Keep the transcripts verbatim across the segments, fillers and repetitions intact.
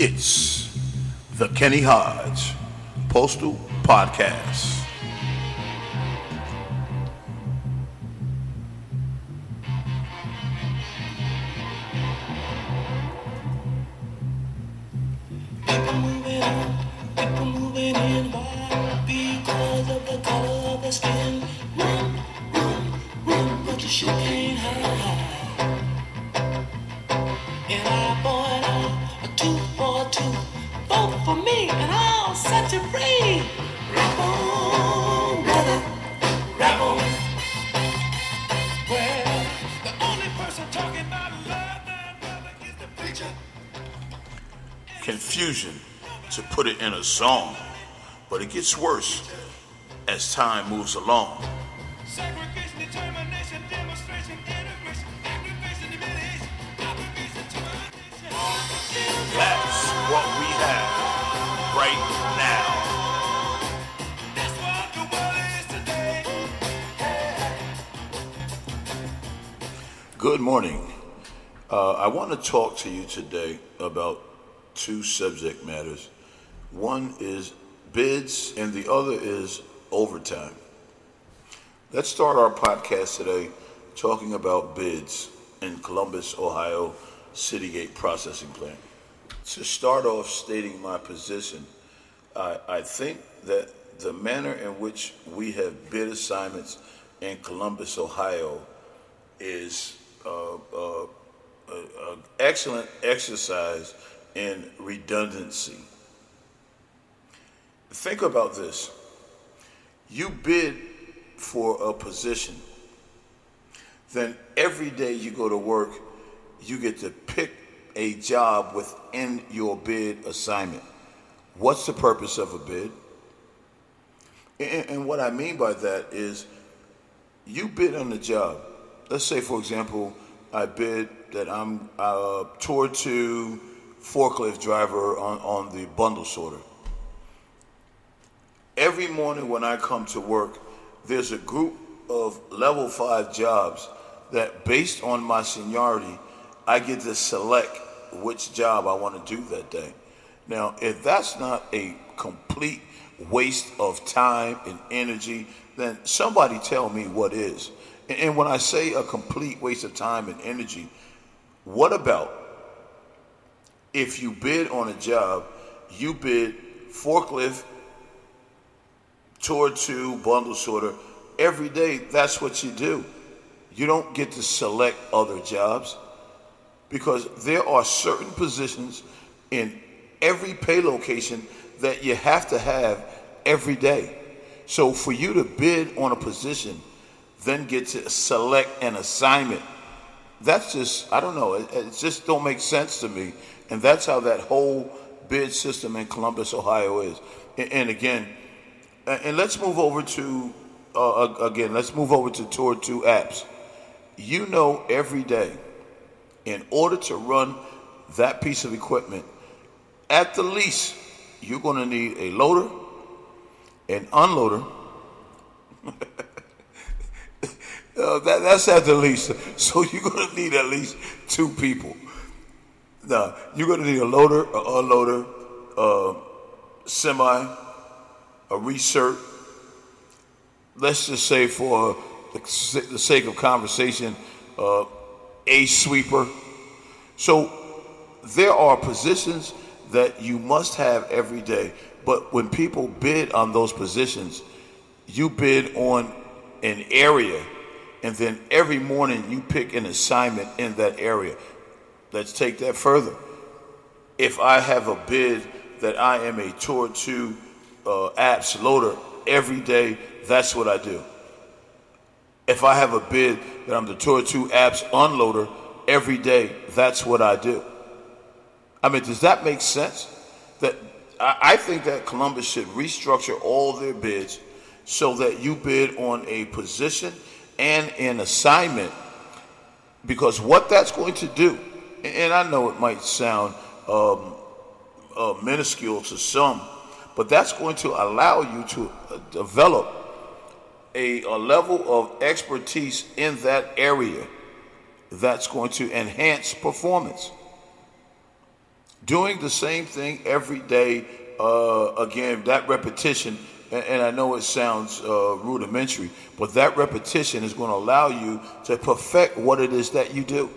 It's the Kenny Hodge Postal Podcast. People moving on, people moving in. Why? Because of the color of the skin. Run, run, run, but you sure can't hide. And I point out a two for a two. Vote for me and I'll set you free. Rap on, brother, rap on. Well, the only person talking about love now, brother, is the preacher. Confusion, to put it in a song, but it gets worse as time moves along. Segregation, determination, demonstration, integration, aggravation, humiliation, obligation, termination. That's what we have right now. That's what the world is today. Good morning. Uh, I want to talk to you today about two subject matters. One is bids and the other is overtime. Let's start our podcast today talking about bids in Columbus, Ohio Citygate Processing Plant. To start off stating my position, I, I think that the manner in which we have bid assignments in Columbus, Ohio is uh, uh, an excellent exercise in redundancy. Think about this. You bid for a position, then every day you go to work, you get to pick a job within your bid assignment. What's the purpose of a bid? And, and what I mean by that is you bid on the job. Let's say, for example, I bid that I'm uh, tour two forklift driver on, on the bundle sorter. Every morning when I come to work, there's a group of level five jobs that based on my seniority, I get to select which job I want to do that day. Now, if that's not a complete waste of time and energy, then somebody tell me what is. And, and when I say a complete waste of time and energy, what about if you bid on a job, you bid forklift, tour two, bundle sorter, every day, that's what you do. You don't get to select other jobs because there are certain positions in every pay location that you have to have every day. So for you to bid on a position, then get to select an assignment, that's just, I don't know, it, it just don't make sense to me. And that's how that whole bid system in Columbus, Ohio is. And, and again, and let's move over to, uh, again, let's move over to Tour two apps. You know every day, in order to run that piece of equipment, at the least, you're going to need a loader, an unloader. uh, that, that's at the least. So you're going to need at least two people. Now, you're going to need a loader, an unloader, uh, semi, a recert. Let's just say for the sake of conversation, uh, a sweeper. So there are positions that you must have every day. But when people bid on those positions, you bid on an area, and then every morning you pick an assignment in that area. Let's take that further. If I have a bid that I am a Tour two uh, apps loader every day, that's what I do. If I have a bid that I'm the Tour two apps unloader every day, that's what I do. I mean, does that make sense? That I, I think that Columbus should restructure all their bids so that you bid on a position and an assignment, because what that's going to do, and I know it might sound um, uh, minuscule to some, but that's going to allow you to uh, develop a, a level of expertise in that area that's going to enhance performance. Doing the same thing every day, uh, again, that repetition, and, and I know it sounds uh, rudimentary, but that repetition is going to allow you to perfect what it is that you do.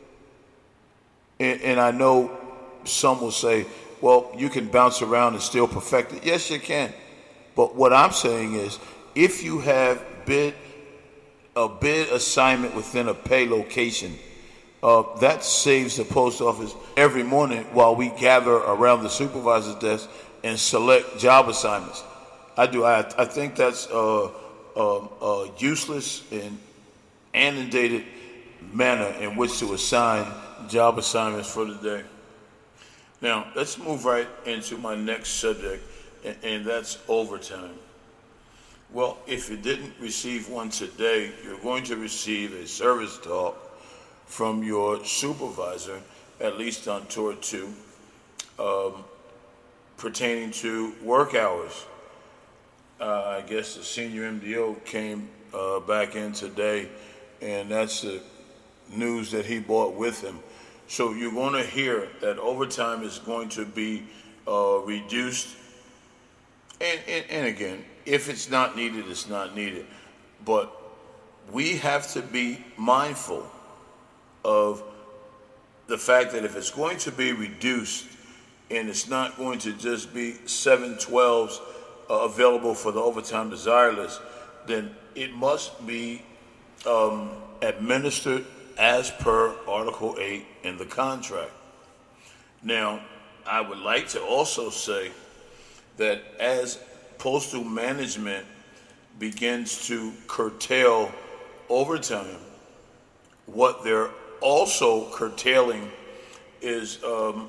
And, and I know some will say, well, you can bounce around and still perfect it. Yes, you can. But what I'm saying is, if you have bid a bid assignment within a pay location, uh, that saves the post office every morning while we gather around the supervisor's desk and select job assignments. I do. I, I think that's a, a, a useless and inundated manner in which to assign job assignments for the day. Now, let's move right into my next subject, and, and that's overtime. Well, if you didn't receive one today, you're going to receive a service talk from your supervisor, at least on tour two, um, pertaining to work hours. Uh, I guess the senior M D O came uh, back in today, and that's the news that he brought with him. So you're going to hear that overtime is going to be uh, reduced. And, and, and again, if it's not needed, it's not needed. But we have to be mindful of the fact that if it's going to be reduced and it's not going to just be seven twelves uh, available for the overtime desireless, then it must be um, administered as per Article eight in the contract. Now, I would like to also say that as postal management begins to curtail overtime, what they're also curtailing is um,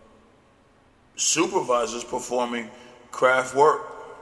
supervisors performing craft work.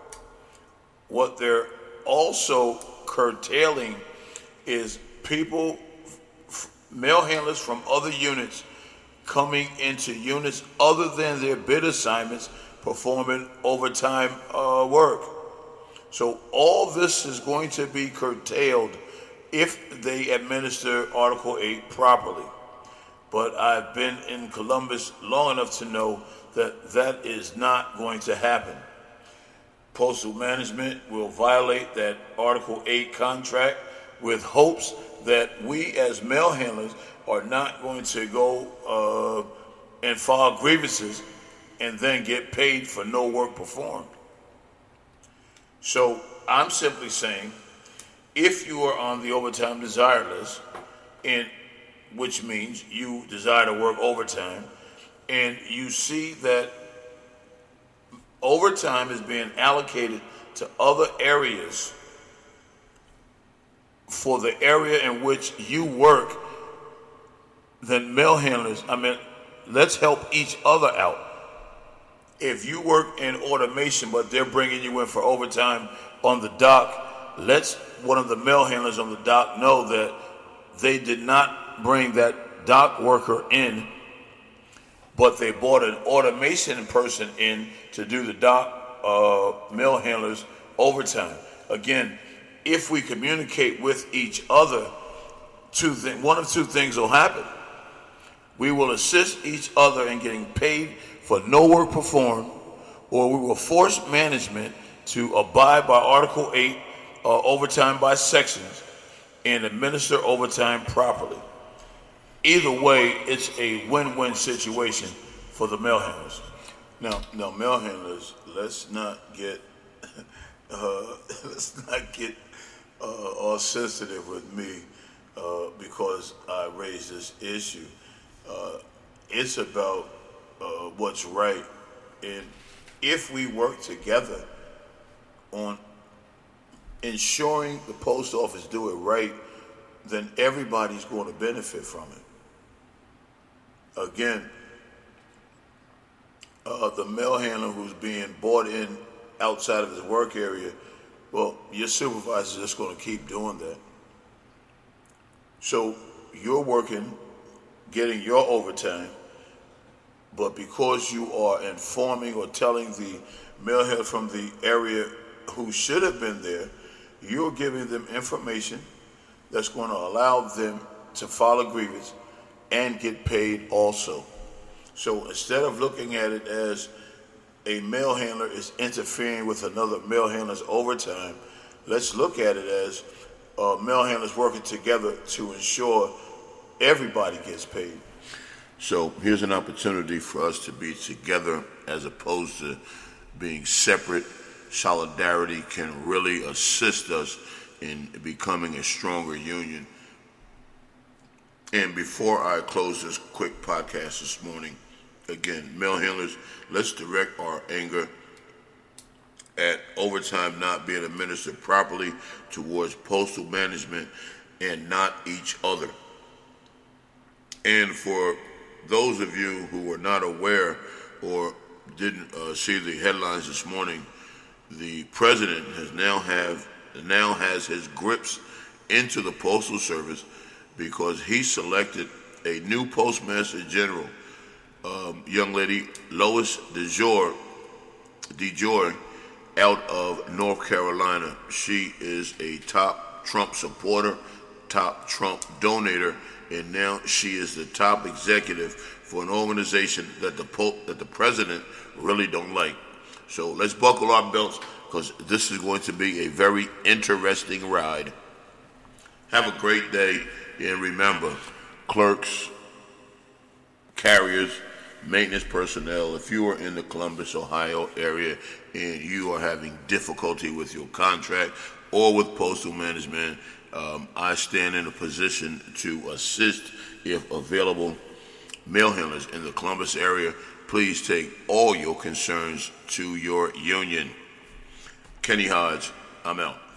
What they're also curtailing is people, f- mail handlers from other units coming into units other than their bid assignments performing overtime uh, work. So all this is going to be curtailed if they administer Article eight properly. But I've been in Columbus long enough to know that that is not going to happen. Postal management will violate that Article eight contract with hopes that we as mail handlers are not going to go uh, and file grievances and then get paid for no work performed. So I'm simply saying, if you are on the overtime desire list, and which means you desire to work overtime, and you see that overtime is being allocated to other areas for the area in which you work, then mail handlers, I mean, let's help each other out. If you work in automation, but they're bringing you in for overtime on the dock, let's one of the mail handlers on the dock know that they did not bring that dock worker in, but they brought an automation person in to do the dock uh, mail handlers overtime. Again, if we communicate with each other, two th- one of two things will happen. We will assist each other in getting paid for no work performed, or we will force management to abide by Article eight, uh, overtime by sections, and administer overtime properly. Either way, it's a win-win situation for the mail handlers. Now, now, mail handlers, let's not get uh, let's not get uh, all sensitive with me uh, because I raised this issue. Uh, it's about Uh, what's right, and if we work together on ensuring the post office do it right, then everybody's going to benefit from it. Again, uh, the mail handler who's being brought in outside of his work area, well, your supervisor's just going to keep doing that. So you're working, getting your overtime, but because you are informing or telling the mail handler from the area who should have been there, you're giving them information that's going to allow them to file a grievance and get paid also. So instead of looking at it as a mail handler is interfering with another mail handler's overtime, let's look at it as uh, mail handlers working together to ensure everybody gets paid. So here's an opportunity for us to be together as opposed to being separate. Solidarity can really assist us in becoming a stronger union. And before I close this quick podcast this morning, again, mail handlers, let's direct our anger at overtime not being administered properly towards postal management and not each other. And for those of you who were not aware or didn't uh, see the headlines this morning, the president has now have now has his grips into the Postal Service because he selected a new Postmaster General, um, young lady Lois DeJoy, DeJoy, out of North Carolina. She is a top Trump supporter, top Trump donator, and now she is the top executive for an organization that the Pope, that the president really don't like. So let's buckle our belts because this is going to be a very interesting ride. Have a great day, and remember, clerks, carriers, maintenance personnel, if you are in the Columbus, Ohio area and you are having difficulty with your contract or with postal management, um, I stand in a position to assist if available. Mail handlers in the Columbus area, please take all your concerns to your union. Kenny Hodge, I'm out.